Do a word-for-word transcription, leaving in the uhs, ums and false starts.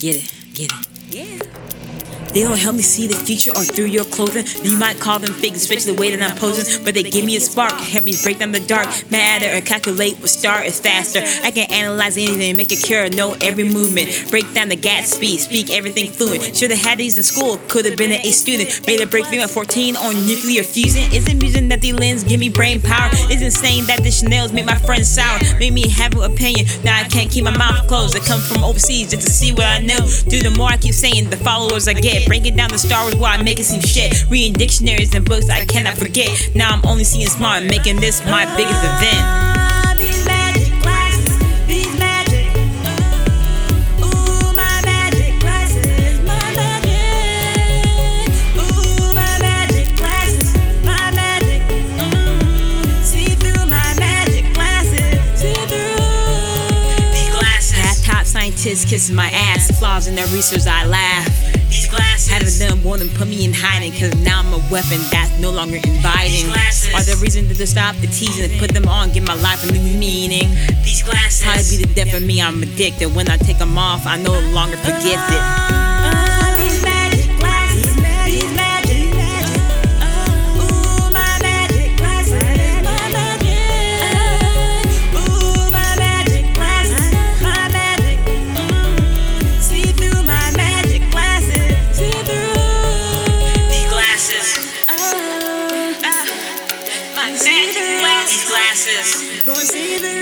Get it, get it. Yeah. They don't help me see the future or through your clothing. You might call them fake, especially the way that I'm posing, but they give me a spark, help me break down the dark matter and calculate what star is faster. I can analyze anything, make a cure, know every movement, break down the gas speed, speak everything fluent. Sure, they had these in school, could have been an A student, made a breakthrough at fourteen on nuclear fusion. It's amusing that the lens give me brain power. It's insane that the Chanel's make my friends sour, make me have an opinion. Now I can't keep my mouth closed. I come from overseas just to see what I know. Dude, the more I keep saying, the followers I get. Breaking down the Star Wars while I make it seem shit. Reading dictionaries and books I cannot forget. Now I'm only seeing smart, making this my biggest event. These magic glasses, these magic. Ooh, my magic glasses, my magic. Ooh, my magic glasses, my magic. Mm, see through my magic glasses, see through. These glasses. Half top scientists kissing my ass. Flaws in their research, I laugh. These glasses. Having them more than put me in hiding, cause now I'm a weapon that's no longer inviting. Are the reason to stop the teasing and put them on, give my life a new meaning. These glasses. How to be the death of me, I'm addicted. When I take them off, I no longer forget it. Uh, these magic glasses, these magic, magic. Ooh, my magic glasses, my magic. Ooh, my magic glasses, my magic. Mm, see through my magic glasses, see through. These glasses, Uh, uh, my see magic through. glasses, glasses. Gonna see through.